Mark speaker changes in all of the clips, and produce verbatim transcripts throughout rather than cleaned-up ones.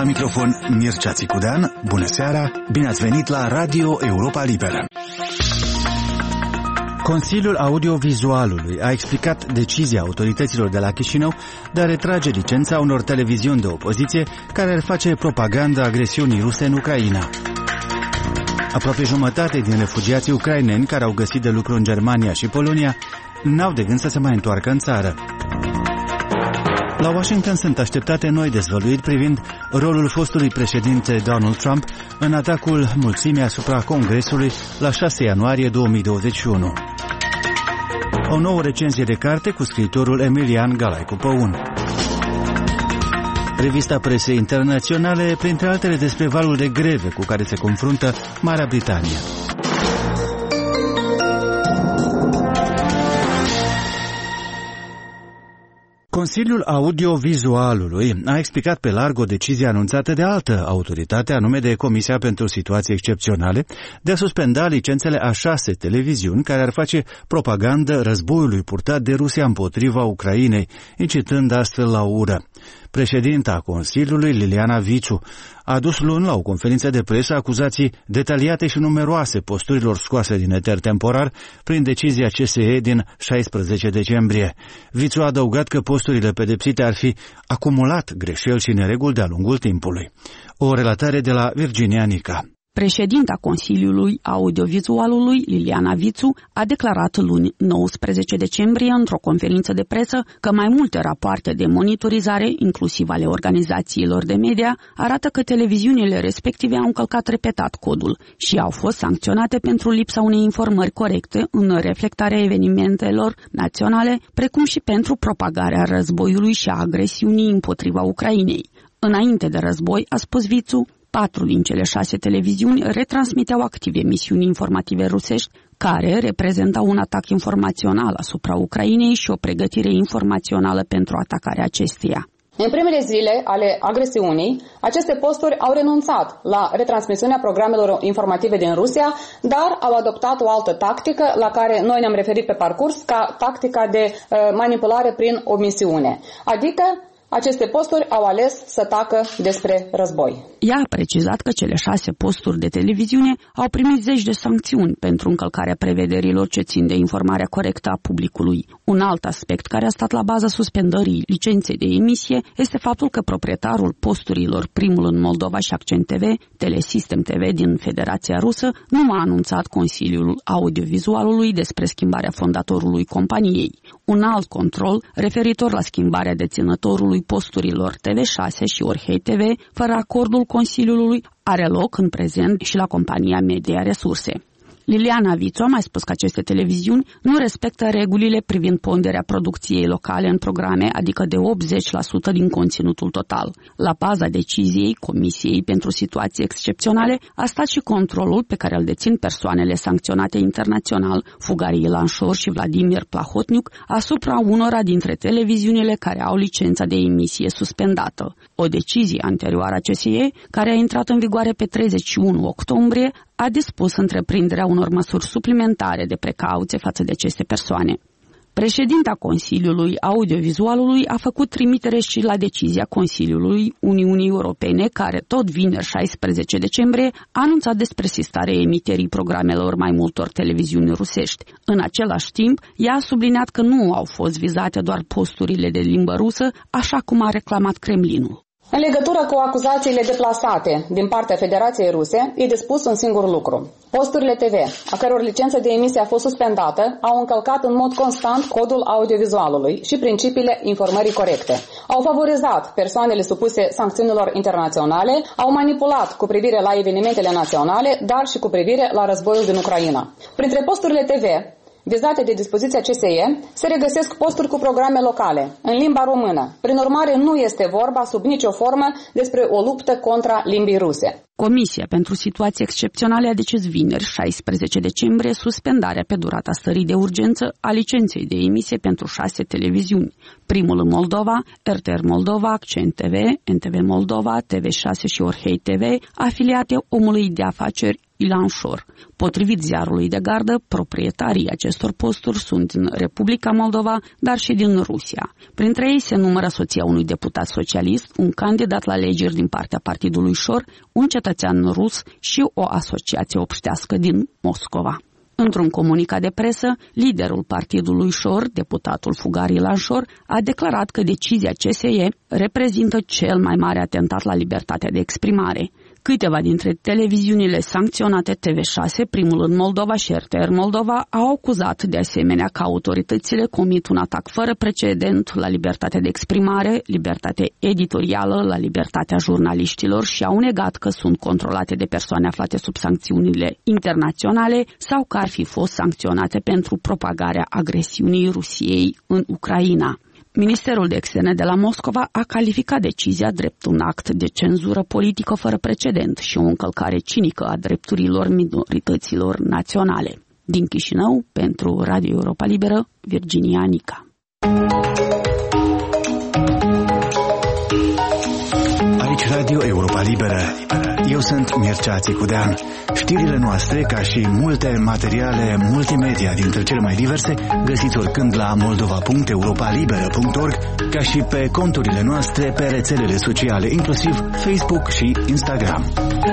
Speaker 1: La microfon Mircea Țicudean, bună seara, bine ați venit la Radio Europa Liberă. Consiliul Audiovizualului a explicat decizia autorităților de la Chișinău de a retrage licența unor televiziuni de opoziție care ar face propaganda agresiunii ruse în Ucraina. Aproape jumătate din refugiații ucraineni care au găsit de lucru în Germania și Polonia n-au de gând să se mai întoarcă în țară. La Washington sunt așteptate noi dezvăluiri privind rolul fostului președinte Donald Trump în atacul mulțimii asupra Congresului la șase ianuarie două mii douăzeci și unu. O nouă recenzie de carte cu scriitorul Emilian Galaicu Păun. Revista presei internaționale, printre altele despre valul de greve cu care se confruntă Marea Britanie. Consiliul Audiovizualului a explicat pe larg o decizie anunțată de altă autoritate, anume de Comisia pentru Situații Excepționale, de a suspenda licențele a șase televiziuni care ar face propagandă războiului purtat de Rusia împotriva Ucrainei, incitând astfel la ură. Președinta Consiliului, Liliana Vițu, a adus luni la o conferință de presă acuzații detaliate și numeroase posturilor scoase din eter temporar prin decizia C S E din șaisprezece decembrie. Vițu a adăugat că posturile pedepsite ar fi acumulat greșeli și nereguli de-a lungul timpului. O relatare de la Virginia Nica.
Speaker 2: Președinta Consiliului Audiovizualului, Liliana Vițu, a declarat luni nouăsprezece decembrie într-o conferință de presă că mai multe rapoarte de monitorizare, inclusiv ale organizațiilor de media, arată că televiziunile respective au încălcat repetat codul și au fost sancționate pentru lipsa unei informări corecte în reflectarea evenimentelor naționale, precum și pentru propagarea războiului și a agresiunii împotriva Ucrainei. Înainte de război, a spus Vițu, patru din cele șase televiziuni retransmiteau activ emisiuni informative rusești care reprezentau un atac informațional asupra Ucrainei și o pregătire informațională pentru atacarea acesteia.
Speaker 3: În primele zile ale agresiunii, aceste posturi au renunțat la retransmisiunea programelor informative din Rusia, dar au adoptat o altă tactică la care noi ne-am referit pe parcurs ca tactica de uh, manipulare prin omisiune, adică aceste posturi au ales să tacă despre război.
Speaker 2: Ea a precizat că cele șase posturi de televiziune au primit zeci de sancțiuni pentru încălcarea prevederilor ce țin de informarea corectă a publicului. Un alt aspect care a stat la baza suspendării licenței de emisie este faptul că proprietarul posturilor Primul în Moldova și Accent T V, Telesystem T V din Federația Rusă, nu a anunțat Consiliul Audiovizualului despre schimbarea fondatorului companiei. Un alt control referitor la schimbarea deținătorului posturilor T V șase și Orhei T V, fără acordul Consiliului, are loc în prezent și la compania Media Resurse. Liliana Vițu a mai spus că aceste televiziuni nu respectă regulile privind ponderea producției locale în programe, adică de optzeci la sută din conținutul total. La baza deciziei Comisiei pentru Situații Excepționale a stat și controlul pe care îl dețin persoanele sancționate internațional, Fugarii Lanșor și Vladimir Plahotniuc, asupra unora dintre televiziunile care au licența de emisie suspendată. O decizie anterioară a C S E, care a intrat în vigoare pe treizeci și unu octombrie, a dispus întreprinderea unor măsuri suplimentare de precauție față de aceste persoane. Președinta Consiliului Audiovizualului a făcut trimitere și la decizia Consiliului Uniunii Europene, care tot vineri șaisprezece decembrie a anunțat despre sistarea emiterii programelor mai multor televiziuni rusești. În același timp, ea a subliniat că nu au fost vizate doar posturile de limbă rusă, așa cum a reclamat Kremlinul.
Speaker 3: În legătură cu acuzațiile deplasate din partea Federației Ruse, e de spus un singur lucru. Posturile T V, a căror licență de emisie a fost suspendată, au încălcat în mod constant codul audiovizualului și principiile informării corecte. Au favorizat persoanele supuse sancțiunilor internaționale, au manipulat cu privire la evenimentele naționale, dar și cu privire la războiul din Ucraina. Printre posturile T V vizate de dispoziția C S E, se regăsesc posturi cu programe locale, în limba română. Prin urmare, nu este vorba sub nicio formă despre o luptă contra limbii ruse.
Speaker 2: Comisia pentru situații excepționale a decis vineri, șaisprezece decembrie, suspendarea pe durata stării de urgență a licenței de emisie pentru șase televiziuni. Primul în Moldova, R T R Moldova, Accent T V, N T V Moldova, T V șase și Orhei T V, afiliate omului de afaceri Ilan Șor. Potrivit ziarului de gardă, proprietarii acestor posturi sunt din Republica Moldova, dar și din Rusia. Printre ei se numără soția unui deputat socialist, un candidat la alegeri din partea partidului Șor, un cetățean rus și o asociație obștească din Moscova. Într-un comunicat de presă, liderul partidului Șor, deputatul fugar Ilan Șor, a declarat că decizia C S E reprezintă cel mai mare atentat la libertatea de exprimare. Câteva dintre televiziunile sancționate T V șase, primul în Moldova și R T R Moldova, au acuzat de asemenea că autoritățile comit un atac fără precedent la libertatea de exprimare, libertatea editorială, la libertatea jurnaliștilor și au negat că sunt controlate de persoane aflate sub sancțiunile internaționale sau că ar fi fost sancționate pentru propagarea agresiunii Rusiei în Ucraina. Ministerul de Externe de la Moscova a calificat decizia drept un act de cenzură politică fără precedent și o încălcare cinică a drepturilor minorităților naționale. Din Chișinău, pentru Radio Europa Liberă, Virginia Nica.
Speaker 1: Aici Radio Europa Liberă. Eu sunt Mircea Țicudean. Știrile noastre, ca și multe materiale multimedia dintre cele mai diverse, găsiți oricând la moldova punct europa liberă punct org, ca și pe conturile noastre pe rețelele sociale, inclusiv Facebook și Instagram.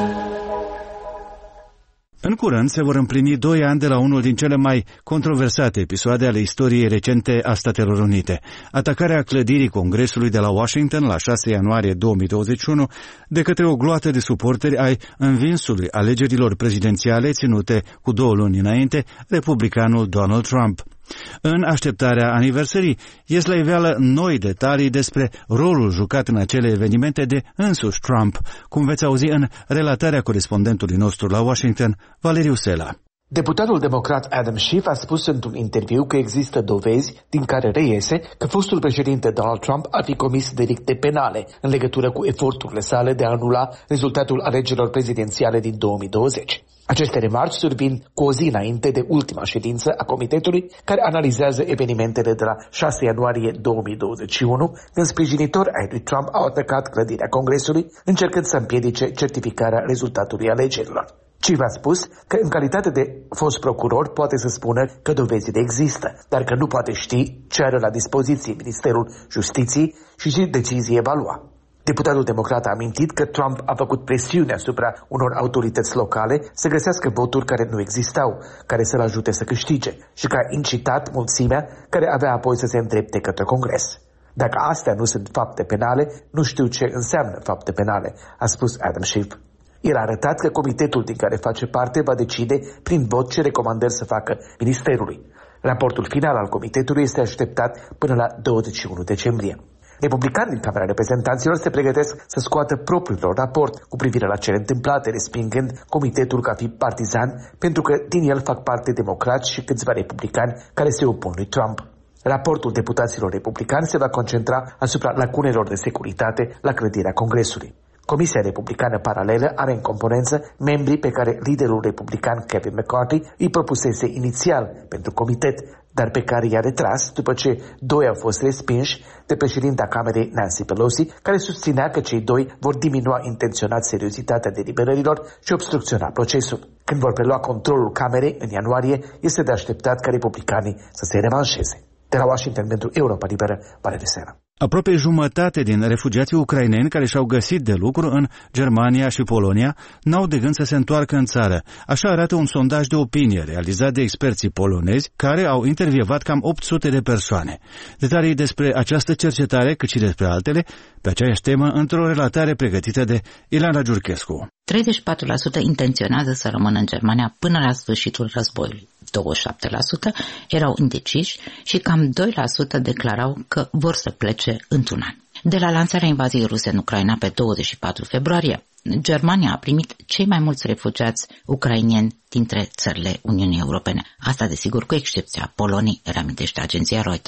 Speaker 1: În curând se vor împlini doi ani de la unul din cele mai controversate episoade ale istoriei recente a Statelor Unite, atacarea clădirii Congresului de la Washington la șase ianuarie două mii douăzeci și unu de către o gloată de suporteri ai învinsului alegerilor prezidențiale ținute cu două luni înainte, republicanul Donald Trump. În așteptarea aniversării, ies la iveală noi detalii despre rolul jucat în acele evenimente de însuși Trump, cum veți auzi în relatarea corespondentului nostru la Washington, Valeriu Sela.
Speaker 4: Deputatul democrat Adam Schiff a spus într-un interviu că există dovezi din care reiese că fostul președinte Donald Trump ar fi comis delicte penale în legătură cu eforturile sale de a anula rezultatul alegerilor prezidențiale din două mii douăzeci. Aceste remarci survin cu o zi înainte de ultima ședință a comitetului care analizează evenimentele de la șase ianuarie două mii douăzeci și unu, când sprijinitori ai lui Trump au atacat clădirea Congresului, încercând să împiedice certificarea rezultatului alegerilor. Schiff a spus că în calitate de fost procuror poate să spună că dovezile există, dar că nu poate ști ce are la dispoziție Ministerul Justiției și ce decizie va lua. Deputatul democrat a amintit că Trump a făcut presiune asupra unor autorități locale să găsească voturi care nu existau, care să-l ajute să câștige, și că a incitat mulțimea care avea apoi să se îndrepte către Congres. Dacă astea nu sunt fapte penale, nu știu ce înseamnă fapte penale, a spus Adam Schiff. El a arătat că comitetul din care face parte va decide prin vot ce recomandări să facă ministerului. Raportul final al comitetului este așteptat până la douăzeci și unu decembrie. Republicanii din Camera Reprezentanților se pregătesc să scoată propriul lor raport cu privire la cele întâmplate, respingând comitetul ca fi partizan, pentru că din el fac parte democrați și câțiva republicani care se opun lui Trump. Raportul deputaților republicani se va concentra asupra lacunelor de securitate la clădirea Congresului. Comisia republicană paralelă are în componență membrii pe care liderul republican Kevin McCarthy îi propusese inițial pentru comitet, dar pe care i-a retras după ce doi au fost respinși de președinta Camerei Nancy Pelosi, care susținea că cei doi vor diminua intenționat seriozitatea deliberărilor și obstrucționa procesul. Când vor prelua controlul Camerei în ianuarie, este de așteptat ca republicanii să se revanșeze. De la Washington pentru Europa Liberă, Valeriu Sela.
Speaker 1: Aproape jumătate din refugiații ucraineni care și-au găsit de lucru în Germania și Polonia n-au de gând să se întoarcă în țară. Așa arată un sondaj de opinie realizat de experții polonezi care au intervievat cam opt sute de persoane. Detalii despre această cercetare, cât și despre altele, pe aceeași temă, într-o relatare pregătită de Ilana Giurchescu.
Speaker 5: treizeci și patru la sută intenționează să rămână în Germania până la sfârșitul războiului. douăzeci și șapte la sută erau indeciși și cam doi la sută declarau că vor să plece într-un an. De la lansarea invaziei ruse în Ucraina pe douăzeci și patru februarie, Germania a primit cei mai mulți refugiați ucraineni dintre țările Uniunii Europene. Asta, desigur, cu excepția Poloniei, reamintește agenția Reuters.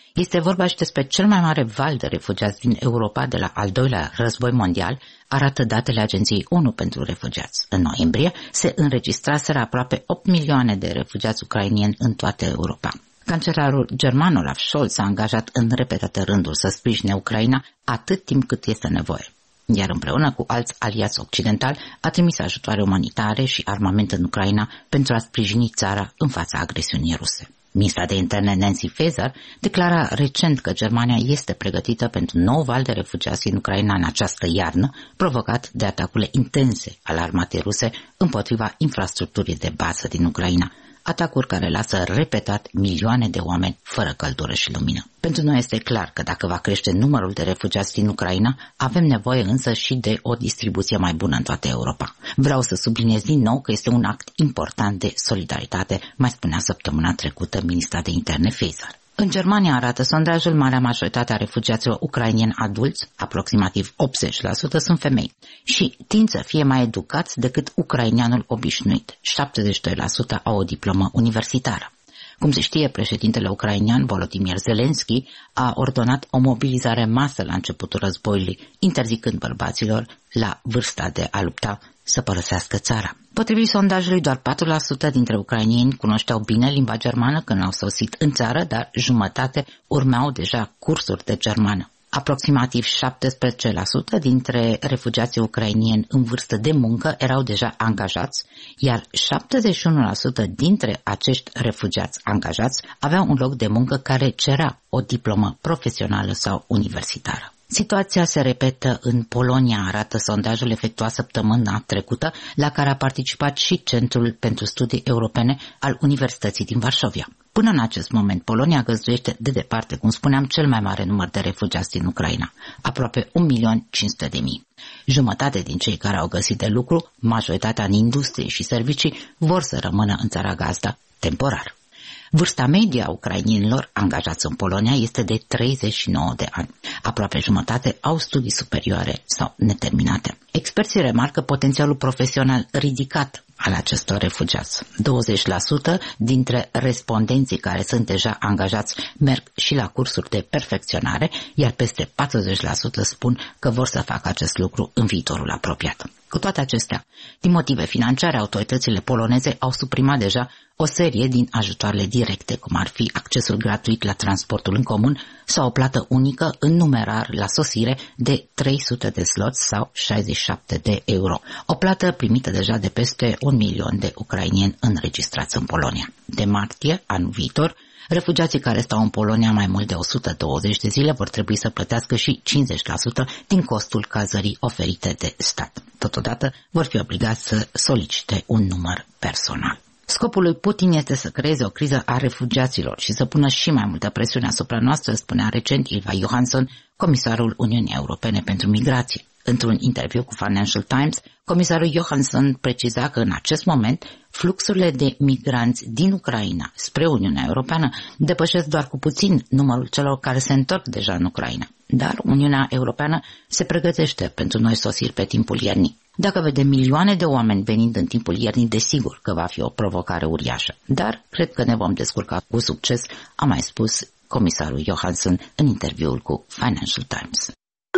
Speaker 5: Este vorba și despre cel mai mare val de refugiați din Europa de la al doilea război mondial, arată datele Agenției ONU pentru Refugiați. În noiembrie se înregistraseră aproape opt milioane de refugiați ucrainieni în toată Europa. Cancelarul german Olaf Scholz s-a angajat în repetate rânduri să sprijine Ucraina atât timp cât este nevoie, iar împreună cu alți aliați occidentali a trimis ajutoare umanitare și armament în Ucraina pentru a sprijini țara în fața agresiunii ruse. Ministra de interne Nancy Faeser declara recent că Germania este pregătită pentru un nou val de refugiați în Ucraina în această iarnă, provocat de atacurile intense ale armatei ruse împotriva infrastructurii de bază din Ucraina, atacuri care lasă repetat milioane de oameni fără căldură și lumină. Pentru noi este clar că dacă va crește numărul de refugiați din Ucraina, avem nevoie însă și de o distribuție mai bună în toată Europa. Vreau să subliniez din nou că este un act important de solidaritate, mai spunea săptămâna trecută ministra de interne Faeser. În Germania, arată sondajul, marea majoritate a refugiaților ucrainieni adulți, aproximativ optzeci la sută, sunt femei și tind să fie mai educați decât ucraineanul obișnuit. șaptezeci și doi la sută au o diplomă universitară. Cum se știe, președintele ucrainean Volodymyr Zelensky a ordonat o mobilizare masă la începutul războiului, interzicând bărbaților la vârsta de a lupta să părăsească țara. Potrivit sondajului, doar patru la sută dintre ucrainieni cunoșteau bine limba germană când au sosit în țară, dar jumătate urmeau deja cursuri de germană. Aproximativ șaptesprezece la sută dintre refugiații ucrainieni în vârstă de muncă erau deja angajați, iar șaptezeci și unu la sută dintre acești refugiați angajați aveau un loc de muncă care cerea o diplomă profesională sau universitară. Situația se repetă în Polonia, arată sondajul efectuat săptămâna trecută, la care a participat și Centrul pentru Studii Europene al Universității din Varșovia. Până în acest moment, Polonia găzduiește de departe, cum spuneam, cel mai mare număr de refugiați din Ucraina, aproape un milion cinci sute de mii. Jumătate din cei care au găsit de lucru, majoritatea în industrie și servicii, vor să rămână în țara gazdă temporar. Vârsta medie a ucrainienilor angajați în Polonia este de treizeci și nouă de ani. Aproape jumătate au studii superioare sau neterminate. Experții remarcă potențialul profesional ridicat al acestor refugiați. douăzeci la sută dintre respondenții care sunt deja angajați merg și la cursuri de perfecționare, iar peste patruzeci la sută spun că vor să facă acest lucru în viitorul apropiat. Cu toate acestea, din motive financiare, autoritățile poloneze au suprimat deja o serie din ajutoarele directe, cum ar fi accesul gratuit la transportul în comun sau o plată unică în numerar la sosire de trei sute de zloți sau șaizeci și șapte de euro. O plată primită deja de peste un milion de ucrainieni înregistrați în Polonia. De martie, anul viitor, refugiații care stau în Polonia mai mult de o sută douăzeci de zile vor trebui să plătească și cincizeci la sută din costul cazării oferite de stat. Totodată vor fi obligați să solicite un număr personal. Scopul lui Putin este să creeze o criză a refugiaților și să pună și mai multă presiune asupra noastră, spunea recent Ylva Johansson, comisarul Uniunii Europene pentru Migrație. Într-un interviu cu Financial Times, comisarul Johansson preciza că în acest moment fluxurile de migranți din Ucraina spre Uniunea Europeană depășesc doar cu puțin numărul celor care se întorc deja în Ucraina. Dar Uniunea Europeană se pregătește pentru noi sosiri pe timpul iernii. Dacă vedem milioane de oameni venind în timpul iernii, desigur că va fi o provocare uriașă. Dar cred că ne vom descurca cu succes, a mai spus comisarul Johansson în interviul cu Financial Times.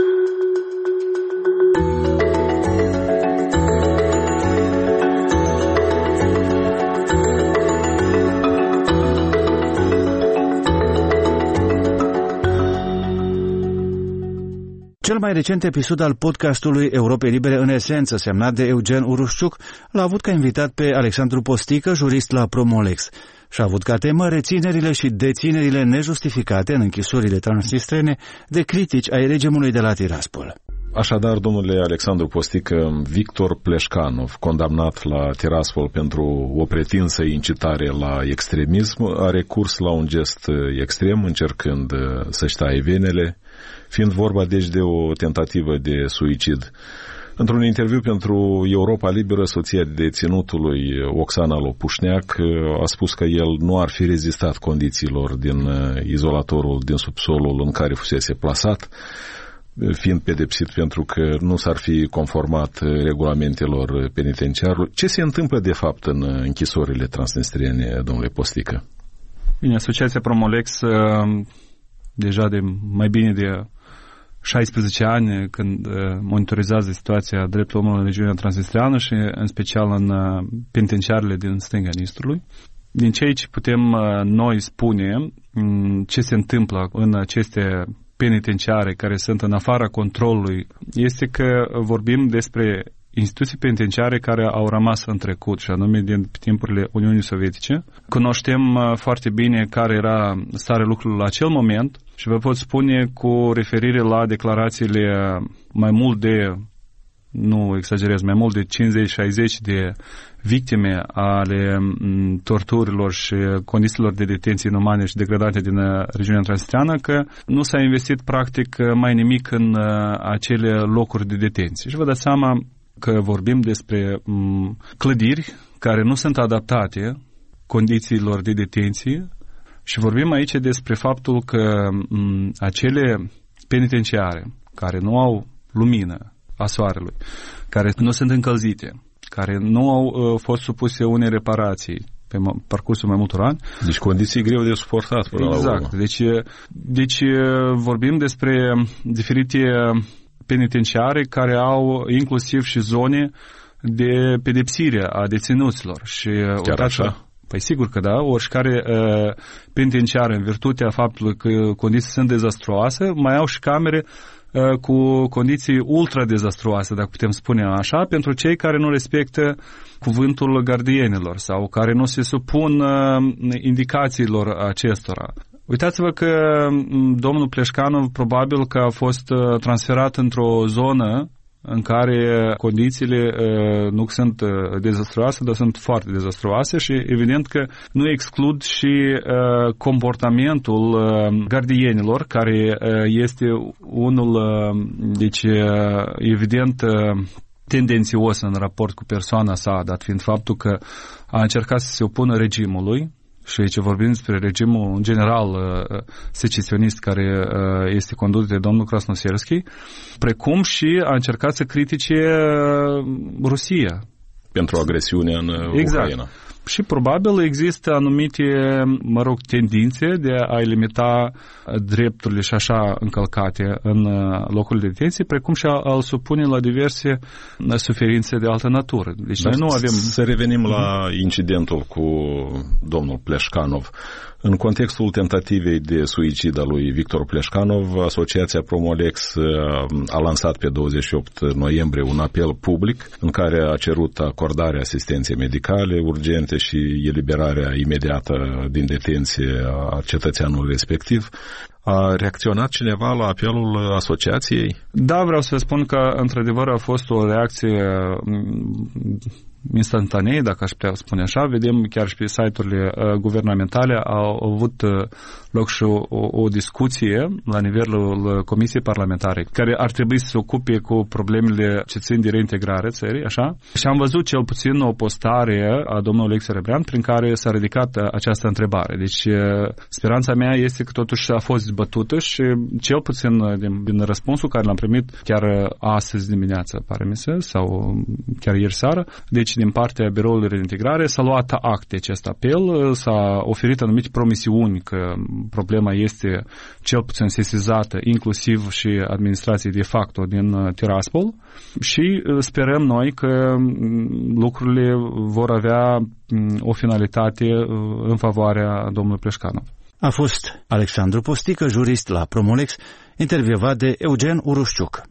Speaker 1: Cel mai recent episod al podcastului Europei Libere în esență, semnat de Eugen Urușciuc, l-a avut ca invitat pe Alexandru Postică, jurist la Promolex, și a avut ca temă reținerile și deținerile nejustificate în închisurile transnistrene de critici ai regimului de la Tiraspol.
Speaker 6: Așadar, domnule Alexandru Postică, Victor Pleșcanov, condamnat la Tiraspol pentru o pretinsă incitare la extremism, a recurs la un gest extrem, încercând să-și taie venele, fiind vorba deci de o tentativă de suicid. Într-un interviu pentru Europa Liberă, soția deținutului Oxana Lopușneac a spus că el nu ar fi rezistat condițiilor din izolatorul din subsolul în care fusese plasat, fiind pedepsit pentru că nu s-ar fi conformat regulamentelor penitenciarului. Ce se întâmplă de fapt în închisorile transnistriene, domnule Postică?
Speaker 7: Bine, Asociația Promolex deja de mai bine de șaisprezece ani când monitorizează situația drepturilor omului în regiunea transnistreană și în special în penitenciarele din stânga Nistrului. Din ceea ce putem noi spune ce se întâmplă în aceste penitenciare care sunt în afara controlului este că vorbim despre instituții penitenciare care au rămas în trecut, și anume din timpurile Uniunii Sovietice. Cunoștem foarte bine care era starea lucrurilor la acel moment și vă pot spune cu referire la declarațiile mai mult de, nu exagerez, mai mult de cincizeci șaizeci de victime ale torturilor și condițiilor de detenție inumane și degradate din regiunea transnistreană, că nu s-a investit practic mai nimic în acele locuri de detenție. Și vă dați seama că vorbim despre m, clădiri care nu sunt adaptate condițiilor de detenție și vorbim aici despre faptul că m, acele penitenciare care nu au lumină a soarelui, care nu sunt încălzite, care nu au uh, fost supuse unei reparații pe parcursul mai multor ani.
Speaker 6: Deci condiții greu de suportat până
Speaker 7: exact.
Speaker 6: la urmă.
Speaker 7: Deci, deci vorbim despre diferite penitenciare care au inclusiv și zone de pedepsire a deținuților. Și
Speaker 6: chiar așa?
Speaker 7: Păi sigur că da, oricare uh, penitenciare, în virtutea faptului că condiții sunt dezastruoase, mai au și camere uh, cu condiții ultra dezastruoase, dacă putem spune așa, pentru cei care nu respectă cuvântul gardienilor sau care nu se supun uh, indicațiilor acestora. Uitați-vă că domnul Pleșcanov probabil că a fost transferat într-o zonă în care condițiile uh, nu sunt uh, dezastruoase, dar sunt foarte dezastruoase și evident că nu exclud și uh, comportamentul uh, gardienilor, care uh, este unul, uh, deci, uh, evident, uh, tendențios în raport cu persoana sa, dat fiind faptul că a încercat să se opună regimului. Și aici vorbim despre regimul în general uh, secesionist care uh, este condus de domnul Krasnoserski, precum și a încercat să critique uh, Rusia.
Speaker 6: Pentru agresiunea în
Speaker 7: exact.
Speaker 6: Ucraina.
Speaker 7: Și probabil există anumite, mă rog, tendințe de a limita drepturile și așa încălcate în locurile de detenție, precum și a-l supune la diverse suferințe de altă natură. Deci noi nu avem...
Speaker 6: Să revenim la incidentul cu domnul Pleșcanov. În contextul tentativei de suicid a lui Victor Pleșcanov, Asociația Promolex a lansat pe douăzeci și opt noiembrie un apel public în care a cerut acordarea asistenței medicale urgente și eliberarea imediată din detenție a cetățeanului respectiv. A reacționat cineva la apelul asociației?
Speaker 7: Da, vreau să spun că într-adevăr a fost o reacție instantanee, dacă aș putea spune așa. Vedem chiar și pe site-urile uh, guvernamentale au avut uh, loc și o, o, o discuție la nivelul Comisiei Parlamentare care ar trebui să se ocupe cu problemele ce țin de reintegrare țării, așa? Și am văzut cel puțin o postare a domnului Oleksiu Rebrean prin care s-a ridicat uh, această întrebare. Deci uh, speranța mea este că totuși a fost dezbătută și cel puțin uh, din, din răspunsul care l-am primit chiar uh, astăzi dimineață, pare mi se, sau chiar ieri seară. Deci din partea Biroului de Reintegrare s-a luat act de acest apel, s-a oferit anumite promisiuni că problema este cel puțin sesizată, inclusiv și administrației de facto din Tiraspol și sperăm noi că lucrurile vor avea o finalitate în favoarea domnului Pleșcanov.
Speaker 1: A fost Alexandru Postică, jurist la Promolex, intervievat de Eugen Urușciuc.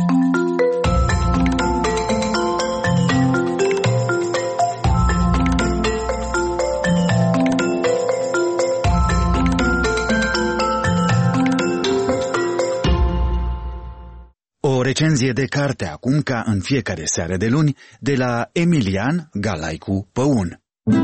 Speaker 1: O recenzie de carte acum, ca în fiecare seară de luni, de la Emilian Galaicu Păun.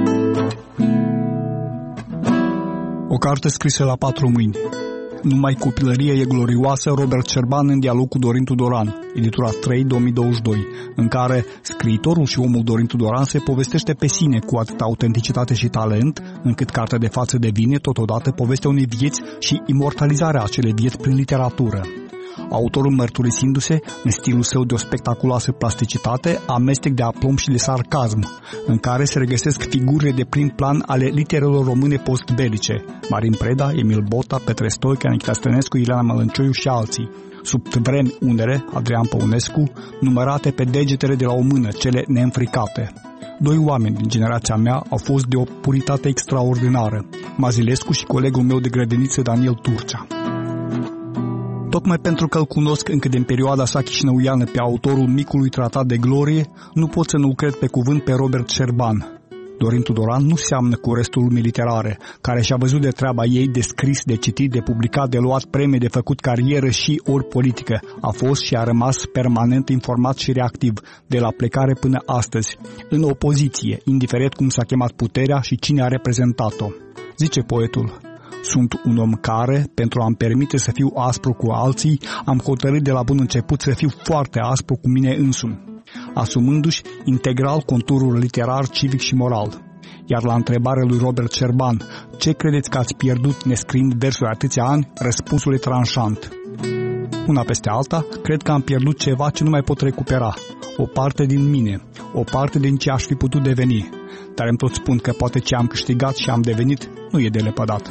Speaker 8: O carte scrisă la patru mâini. Numai copilărie e glorioasă, Robert Cerban în dialog cu Dorin Tudoran, editura trei două mii douăzeci și doi, în care scriitorul și omul Dorin Tudoran se povestește pe sine cu atâta autenticitate și talent, încât cartea de față devine totodată povestea unei vieți și imortalizarea acelei vieți prin literatură. autorul mărturisindu-se, în stilul său de o spectaculoasă plasticitate, amestec de aplomb și de sarcasm, în care se regăsesc figurile de prim plan ale literelor române postbelice, Marin Preda, Emil Bota, Petre Stoica, Nikita Stănescu, Ileana Mălăncioiu și alții. Sub vremi unele, Adrian Păunescu, numărate pe degetele de la o mână, cele neînfricate. Doi oameni din generația mea au fost de o puritate extraordinară, Mazilescu și colegul meu de grădiniță Daniel Turcea. Tocmai pentru că îl cunosc încă din perioada sa chișinăuiană pe autorul micului tratat de glorie, nu pot să nu cred pe cuvânt pe Robert Șerban. Dorin Tudoran nu seamănă cu restul lumii literare, care și-a văzut de treaba ei de scris, de citit, de publicat, de luat premii, de făcut carieră și ori politică. A fost și a rămas permanent informat și reactiv, de la plecare până astăzi, în opoziție, indiferent cum s-a chemat puterea și cine a reprezentat-o. Zice poetul: sunt un om care, pentru a-mi permite să fiu aspru cu alții, am hotărât de la bun început să fiu foarte aspru cu mine însumi, asumându-și integral conturul literar, civic și moral. Iar la întrebarea lui Robert Șerban, ce credeți că ați pierdut nescriind versuri atâția ani, răspunsul e tranșant: una peste alta, cred că am pierdut ceva ce nu mai pot recupera, o parte din mine, o parte din ce aș fi putut deveni, dar îmi tot spun că poate ce am câștigat și am devenit nu e de lepădat.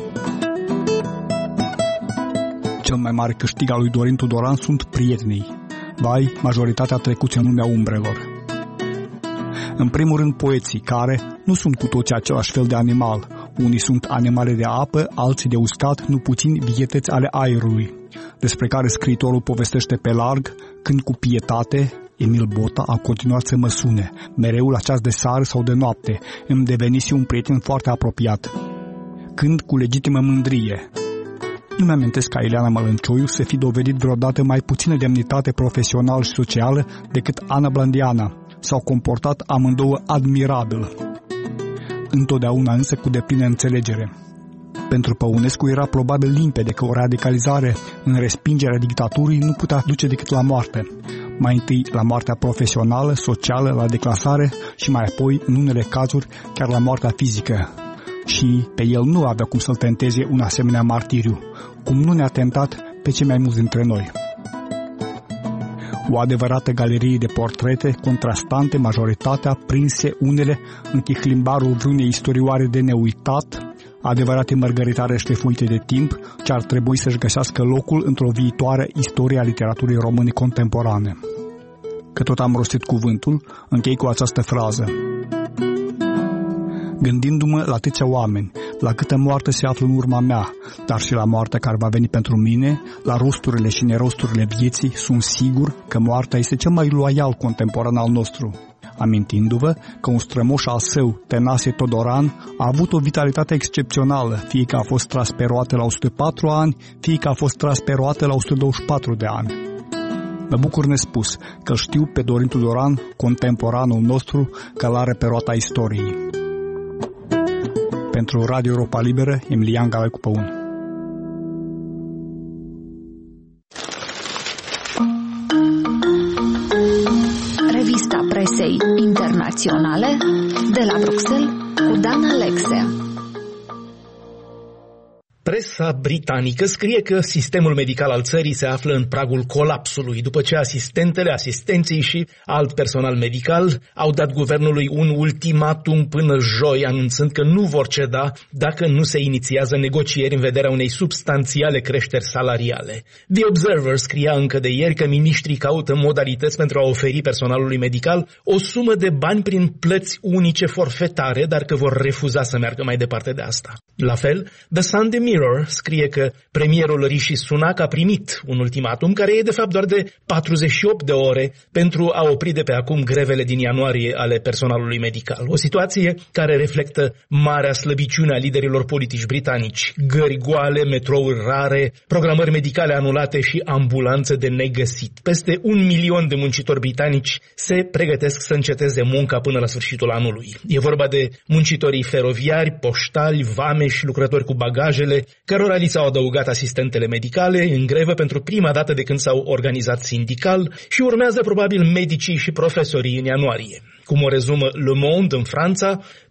Speaker 8: Cel mai mare câștig al lui Dorin Tudoran sunt prietenii. Vai, majoritatea trecuți în lumea umbrelor. În primul rând poeții, care nu sunt cu toții același fel de animal. Unii sunt animale de apă, alții de uscat, nu puțin vietăți ale aerului, despre care scriitorul povestește pe larg, când cu pietate Emil Bota a continuat să mă sune, mereu la ceas de seară sau de noapte, îmi devenise un prieten foarte apropiat. Când cu legitimă mândrie. Nu mi-amintesc ca Ileana Mălăncioiu să fi dovedit vreodată mai puțină demnitate profesională și socială decât Ana Blandiana. S-au comportat amândouă admirabil, întotdeauna însă cu deplină înțelegere. Pentru Păunescu era probabil limpede că o radicalizare în respingerea dictaturii nu putea duce decât la moarte. Mai întâi la moartea profesională, socială, la declasare și mai apoi, în unele cazuri, chiar la moartea fizică. Și pe el nu avea cum să-l tenteze un asemenea martiriu, cum nu ne-a tentat pe cei mai mulți dintre noi. O adevărată galerie de portrete, contrastante, majoritatea, prinse unele în chihlimbarul vreunei istorioare de neuitat, adevărate mărgăritare șlefuite de timp, ce ar trebui să-și găsească locul într-o viitoare istorie a literaturii române contemporane. Că tot am rostit cuvântul, închei cu această frază. Gândindu-mă la atâția oameni, la câtă moarte se află în urma mea, dar și la moartea care va veni pentru mine, la rosturile și nerosturile vieții, sunt sigur că moartea este cel mai loial contemporan al nostru. Amintindu-vă că un strămoș al său, Tănase Todoran, a avut o vitalitate excepțională, fie că a fost tras pe roate la o sută patru ani, fie că a fost tras pe roate la o sută douăzeci și patru de ani. Mă bucur nespus că știu pe Dorin Tudoran, contemporanul nostru, că l-are pe roata istoriei. Pentru Radio Europa Liberă, Emilian Galecu Păun.
Speaker 9: Revista presei internaționale de la Bruxelles cu Dan Alexia.
Speaker 10: Presa britanică scrie că sistemul medical al țării se află în pragul colapsului, după ce asistentele, asistenții și alt personal medical au dat guvernului un ultimatum până joi, anunțând că nu vor ceda dacă nu se inițiază negocieri în vederea unei substanțiale creșteri salariale. The Observer scria încă de ieri că miniștrii caută modalități pentru a oferi personalului medical o sumă de bani prin plăți unice forfetare, dar că vor refuza să meargă mai departe de asta. La fel, The Sunday Mirror scrie că premierul Rishi Sunak a primit un ultimatum care e de fapt doar de patruzeci și opt de ore pentru a opri de pe acum grevele din ianuarie ale personalului medical. O situație care reflectă marea slăbiciune a liderilor politici britanici. Gări goale, metrouri rare, programări medicale anulate și ambulanțe de negăsit. Peste un milion de muncitori britanici se pregătesc să înceteze munca până la sfârșitul anului. E vorba de muncitorii feroviari, poștali, vame și lucrători cu bagajele, cărora li s-au adăugat asistentele medicale în grevă pentru prima dată de când s-au organizat sindical și urmează probabil medicii și profesorii în ianuarie. Cum o rezumă Le Monde în Franța,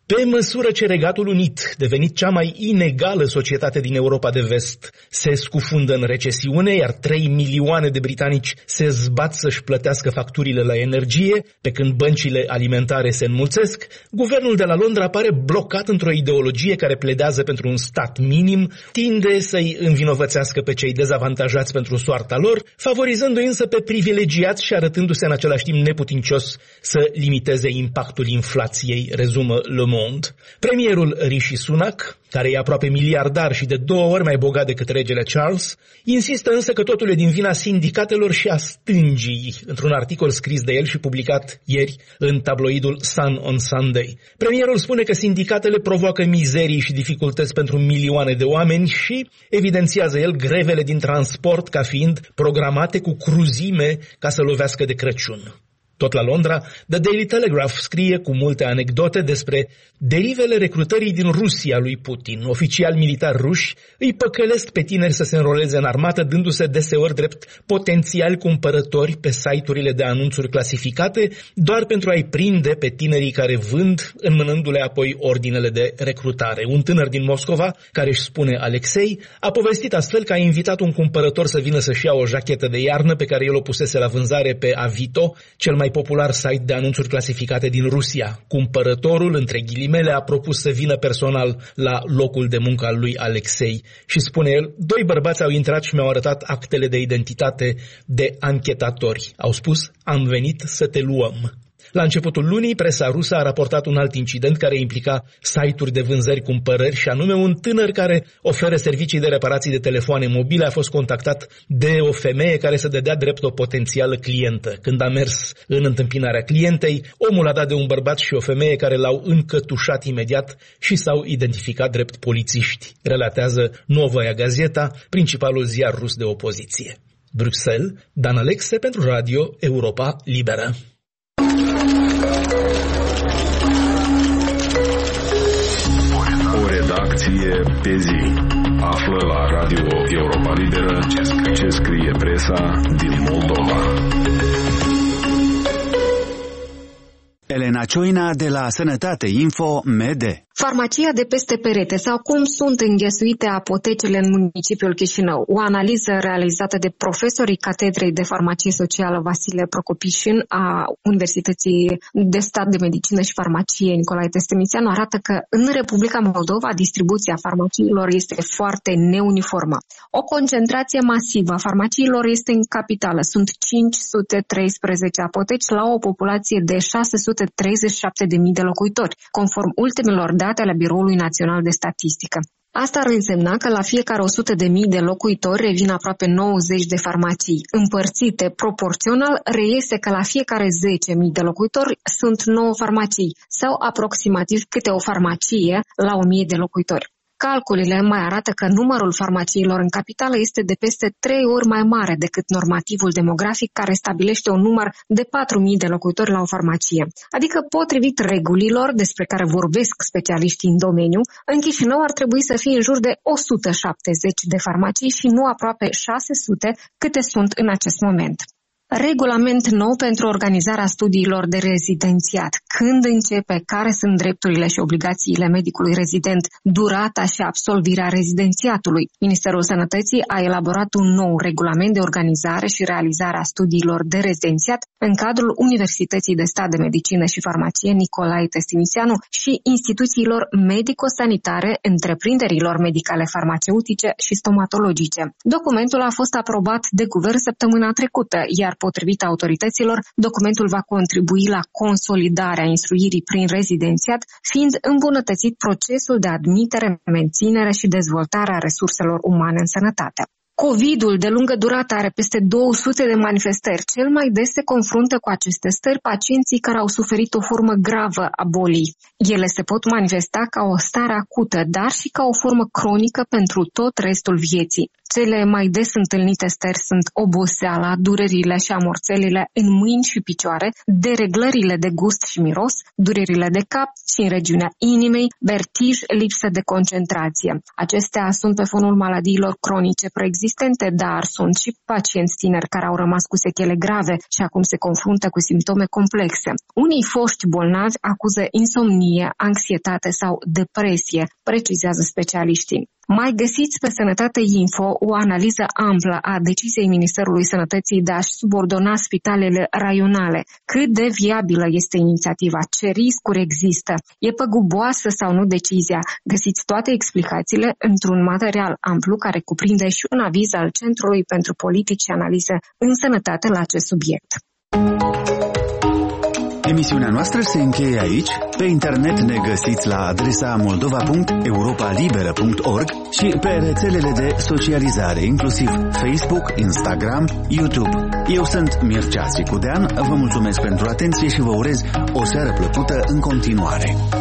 Speaker 10: Pe măsură ce Regatul Unit, devenit cea mai inegală societate din Europa de Vest, se scufundă în recesiune, iar trei milioane de britanici se zbat să-și plătească facturile la energie, pe când băncile alimentare se înmulțesc, guvernul de la Londra pare blocat într-o ideologie care pledează pentru un stat minim, tinde să-i învinovățească pe cei dezavantajați pentru soarta lor, favorizându-i însă pe privilegiați și arătându-se în același timp neputincios să limiteze impactul inflației, rezumă Le Monde. Premierul Rishi Sunak, care e aproape miliardar și de două ori mai bogat decât regele Charles, insistă însă că totul e din vina sindicatelor și a stângii, într-un articol scris de el și publicat ieri în tabloidul Sun on Sunday. Premierul spune că sindicatele provoacă mizerii și dificultăți pentru milioane de oameni și evidențiază el grevele din transport ca fiind programate cu cruzime ca să lovească de Crăciun. Tot la Londra, The Daily Telegraph scrie cu multe anecdote despre derivele recrutării din Rusia lui Putin. Oficiali militari ruși îi păcălesc pe tineri să se înroleze în armată, dându-se deseori drept potențiali cumpărători pe site-urile de anunțuri clasificate, doar pentru a-i prinde pe tinerii care vând, înmânându-le apoi ordinele de recrutare. Un tânăr din Moscova, care își spune Alexei, a povestit astfel că a invitat un cumpărător să vină să-și ia o jachetă de iarnă pe care el o pusese la vânzare pe Avito, cel mai popular site de anunțuri clasificate din Rusia. Cumpărătorul, între ghilimele, a propus să vină personal la locul de muncă al lui Alexei și spune el, doi bărbați au intrat și mi-au arătat actele de identitate de anchetatori. Au spus, am venit să te luăm. La începutul lunii, presa rusă a raportat un alt incident care implica site-uri de vânzări-cumpărări și anume un tânăr care oferă servicii de reparații de telefoane mobile a fost contactat de o femeie care se dădea drept o potențială clientă. Când a mers în întâmpinarea clientei, omul a dat de un bărbat și o femeie care l-au încătușat imediat și s-au identificat drept polițiști, relatează Novoia Gazeta, principalul ziar rus de opoziție. Bruxelles, Dan Alexe pentru Radio Europa Liberă.
Speaker 6: O redacție pe zi. Află la Radio Europa Liberă ce scrie presa din Moldova.
Speaker 1: Elena Cioina de la Sănătate Info Mede.
Speaker 11: Farmacia de peste perete sau cum sunt înghesuite apotecile în municipiul Chișinău. O analiză realizată de profesorii Catedrei de Farmacie Socială Vasile Procopișin a Universității de Stat de Medicină și Farmacie Nicolae Testemițeanu arată că în Republica Moldova distribuția farmaciilor este foarte neuniformă. O concentrație masivă a farmaciilor este în capitală. Sunt cinci sute treisprezece apoteci la o populație de șase sute treizeci și șapte de mii de locuitori, conform ultimelor date ale Biroului Național de Statistică. Asta ar însemna că la fiecare o sută de mii de locuitori revin aproape nouăzeci de farmacii. Împărțite proporțional, reiese că la fiecare zece mii de locuitori sunt nouă farmacii sau aproximativ câte o farmacie la o mie de locuitori. Calculele mai arată că numărul farmaciilor în capitală este de peste trei ori mai mare decât normativul demografic care stabilește un număr de patru mii de locuitori la o farmacie. Adică, potrivit regulilor despre care vorbesc specialiștii în domeniu, în Chișinău ar trebui să fie în jur de o sută șaptezeci de farmacii și nu aproape șase sute câte sunt în acest moment. Regulament nou pentru organizarea studiilor de rezidențiat. Când începe, care sunt drepturile și obligațiile medicului rezident, durata și absolvirea rezidențiatului. Ministerul Sănătății a elaborat un nou regulament de organizare și realizare a studiilor de rezidențiat în cadrul Universității de Stat de Medicină și Farmacie Nicolae Testimițeanu și instituțiilor medico-sanitare, întreprinderilor medicale farmaceutice și stomatologice. Documentul a fost aprobat de guvern săptămâna trecută, iar potrivit autorităților, documentul va contribui la consolidarea instruirii prin rezidențiat, fiind îmbunătățit procesul de admitere, menținere și dezvoltare a resurselor umane în sănătate. Covidul de lungă durată are peste două sute de manifestări. Cel mai des se confruntă cu aceste stări pacienții care au suferit o formă gravă a bolii. Ele se pot manifesta ca o stare acută, dar și ca o formă cronică pentru tot restul vieții. Cele mai des întâlnite stări sunt oboseala, durerile și amorțelile în mâini și picioare, dereglările de gust și miros, durerile de cap și în regiunea inimei, vertij, lipsă de concentrație. Acestea sunt pe fonul maladiilor cronice preexistente, dar sunt și pacienți tineri care au rămas cu sechele grave și acum se confruntă cu simptome complexe. Unii foști bolnavi acuză insomnie, anxietate sau depresie, precizează specialiștii. Mai găsiți pe Sănătate Info o analiză amplă a deciziei Ministerului Sănătății de a-și subordona spitalele raionale. Cât de viabilă este inițiativa? Ce riscuri există? E păguboasă sau nu decizia? Găsiți toate explicațiile într-un material amplu care cuprinde și un aviz al Centrului pentru Politici și Analize în Sănătate la acest subiect.
Speaker 1: Emisiunea noastră se încheie aici. Pe internet ne găsiți la adresa moldova punct europa liberă punct org și pe rețelele de socializare, inclusiv Facebook, Instagram, YouTube. Eu sunt Mircea Sicudean, vă mulțumesc pentru atenție și vă urez o seară plăcută în continuare.